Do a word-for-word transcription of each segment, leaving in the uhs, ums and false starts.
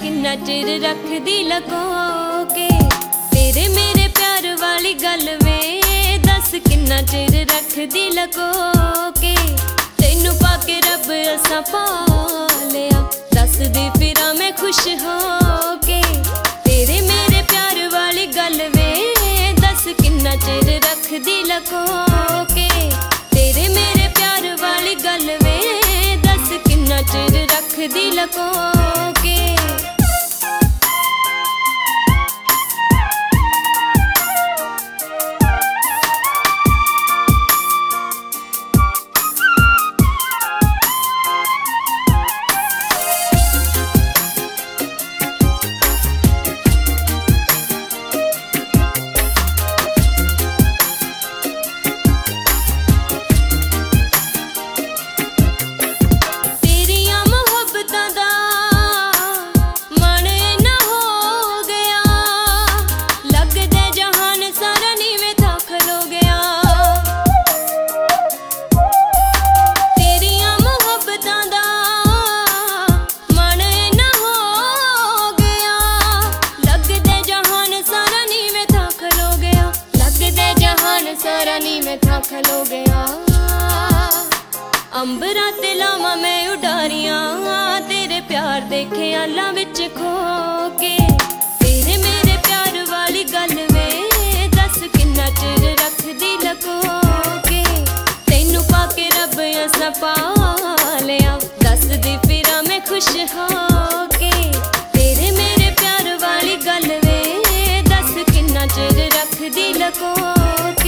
किन्ना चिर रखदी लको के। तेरे मेरे प्यार वाली गल वे दस किन्ना चिर रखदी लको के। तैनू पाके रब असा पा लिया दस दी फिरा मैं खुश हो के। तेरे मेरे प्यार वाली गल वे दस किन्ना चिर रखदी लको के। तेरे मेरे प्यार वाली गल वे दस किन्ना चिर रखदी लको के। सारा नी मैं था खलो गया अंबरा ते लावा मैं उडारियां तेरे प्यार देखे आला विच खो के। तेरे मेरे प्यार वाली गल वे दस किन्ना चिर रखदी लको के। तैनू पाके रब असा पा लिया दस दी फिरा मैं खुश हो के। तेरे मेरे प्यार वाली गल वे दस किन्ना चिर रखदी लको के।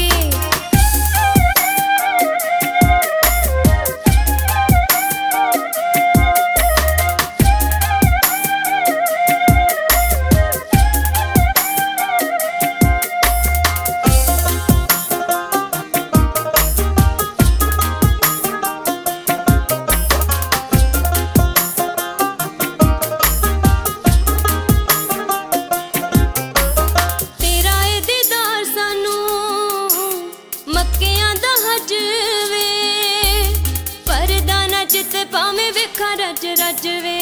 चित पावे वेखा रज रज वे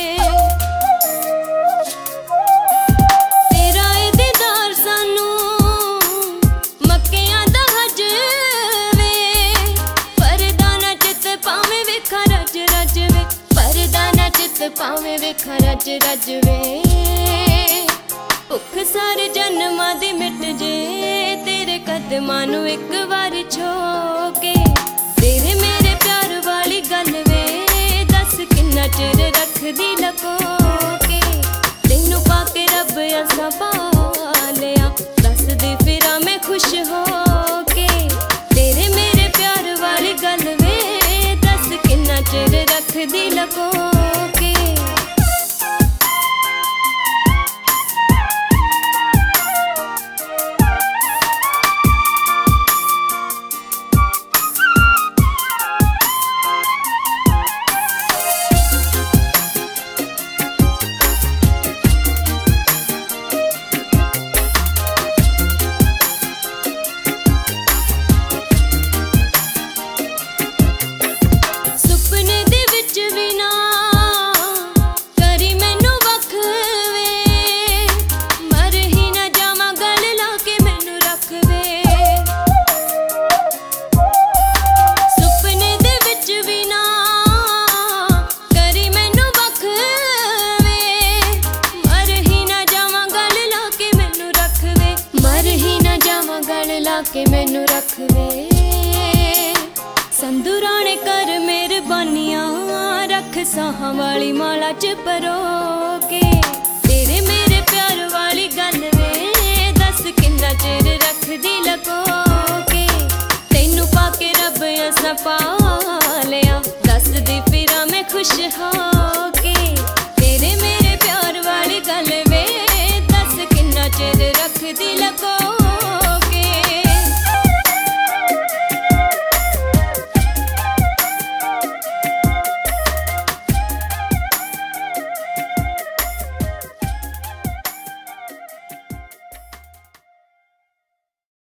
तेरा ए दीदार सानू मक्कियां दा हज वे। परदाना चित पावे वेखा रज रज वे परदाना चित पावे वेखा रज रज वे। भुख सारे जन्मां दी मिट जे तेरे कदमां नू इक वार छो के। तेरे मेरे प्यार वाली गल वे किन्ना चिर रखदी लको के। तैनू पाके रब असा पा लिया दस दी फिरा मैं खुश हो के। तेरे मेरे प्यार वाली गल वे दस किन्ना चिर रखदी लको के। के मैनू रखवे संधू राणे कर मेहरबानियां रख साहां वाली माला च परो के। तेरे मेरे प्यार वाली गल वे दस किन्ना चिर रखदी लको के। तैनू पाके रब असा पा लिया दस दी फिरा मैं खुश हो।